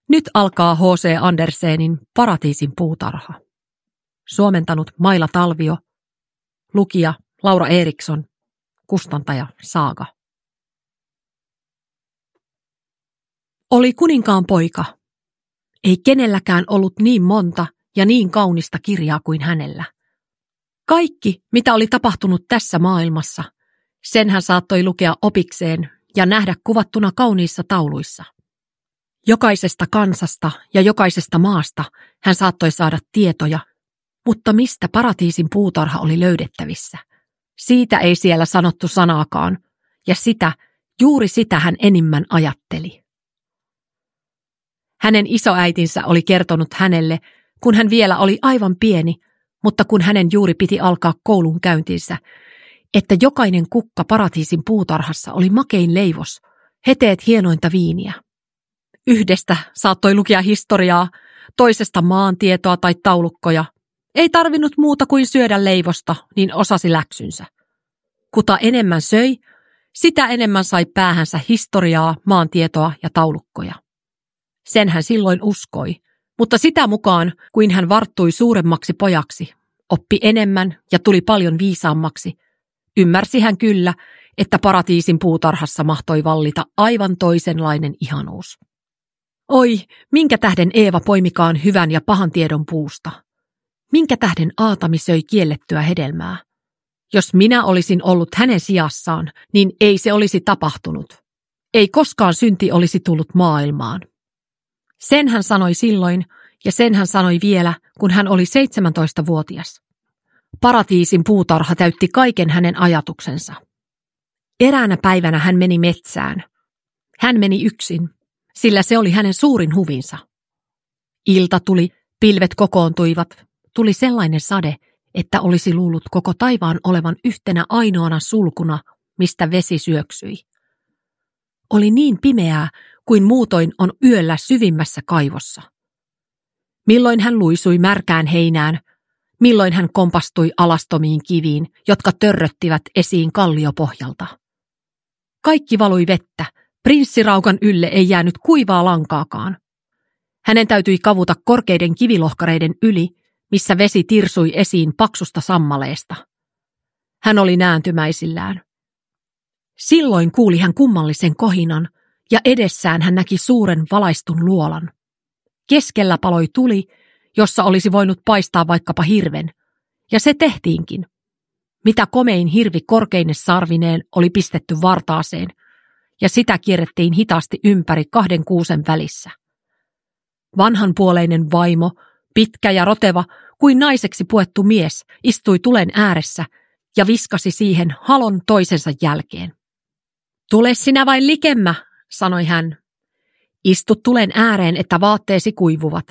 Nyt alkaa H.C. Andersenin Paratiisin puutarha. Suomentanut Maila Talvio, lukija Laura Eriksson, kustantaja Saaga. Oli kuninkaan poika. Ei kenelläkään ollut niin monta ja niin kaunista kirjaa kuin hänellä. Kaikki, mitä oli tapahtunut tässä maailmassa, sen hän saattoi lukea opikseen ja nähdä kuvattuna kauniissa tauluissa. Jokaisesta kansasta ja jokaisesta maasta hän saattoi saada tietoja, mutta mistä Paratiisin puutarha oli löydettävissä? Siitä ei siellä sanottu sanaakaan, ja juuri sitä hän enimmän ajatteli. Hänen isoäitinsä oli kertonut hänelle, kun hän vielä oli aivan pieni, mutta kun hänen juuri piti alkaa koulun käyntinsä, että jokainen kukka Paratiisin puutarhassa oli makein leivos, heteet hienointa viiniä. Yhdestä saattoi lukea historiaa, toisesta maantietoa tai taulukkoja. Ei tarvinnut muuta kuin syödä leivosta, niin osasi läksynsä. Kuta enemmän söi, sitä enemmän sai päähänsä historiaa, maantietoa ja taulukkoja. Sen hän silloin uskoi, mutta sitä mukaan, kuin hän varttui suuremmaksi pojaksi, oppi enemmän ja tuli paljon viisaammaksi, ymmärsi hän kyllä, että Paratiisin puutarhassa mahtoi vallita aivan toisenlainen ihanuus. Oi, minkä tähden Eeva poimikaan hyvän ja pahan tiedon puusta? Minkä tähden Aatami söi kiellettyä hedelmää? Jos minä olisin ollut hänen sijassaan, niin ei se olisi tapahtunut. Ei koskaan synti olisi tullut maailmaan. Sen hän sanoi silloin, ja sen hän sanoi vielä, kun hän oli 17-vuotias. Paratiisin puutarha täytti kaiken hänen ajatuksensa. Eräänä päivänä hän meni metsään. Hän meni yksin, sillä se oli hänen suurin huvinsa. Ilta tuli, pilvet kokoontuivat, tuli sellainen sade, että olisi luullut koko taivaan olevan yhtenä ainoana sulkuna, mistä vesi syöksyi. Oli niin pimeää, kuin muutoin on yöllä syvimmässä kaivossa. Milloin hän luisui märkään heinään, milloin hän kompastui alastomiin kiviin, jotka törröttivät esiin kalliopohjalta. Kaikki valui vettä, prinssiraukan ylle ei jäänyt kuivaa lankaakaan. Hänen täytyi kavuta korkeiden kivilohkareiden yli, missä vesi tirsui esiin paksusta sammaleesta. Hän oli nääntymäisillään. Silloin kuuli hän kummallisen kohinan, ja edessään hän näki suuren valaistun luolan. Keskellä paloi tuli, jossa olisi voinut paistaa vaikkapa hirven, ja se tehtiinkin. Mitä komein hirvi korkeine sarvineen oli pistetty vartaaseen, ja sitä kierrettiin hitaasti ympäri 2 kuusen välissä. Vanhanpuoleinen vaimo, pitkä ja roteva, kuin naiseksi puettu mies, istui tulen ääressä ja viskasi siihen halon toisensa jälkeen. Tule sinä vain likemmä, sanoi hän. Istu tulen ääreen, että vaatteesi kuivuvat.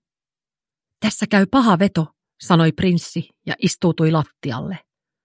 Tässä käy paha veto, sanoi prinssi ja istuutui lattialle.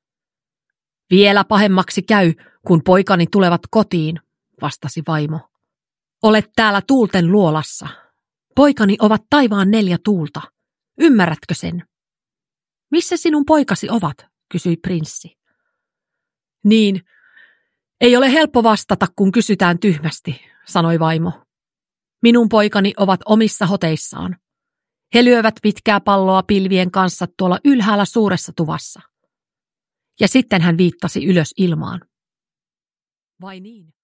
Vielä pahemmaksi käy, kun poikani tulevat kotiin, vastasi vaimo. Olet täällä tuulten luolassa. Poikani ovat taivaan 4 tuulta. Ymmärrätkö sen? Missä sinun poikasi ovat, kysyi prinssi. Niin, ei ole helppo vastata, kun kysytään tyhmästi, sanoi vaimo. Minun poikani ovat omissa hoteissaan. He lyövät pitkää palloa pilvien kanssa tuolla ylhäällä suuressa tuvassa. Ja sitten hän viittasi ylös ilmaan. Vai niin?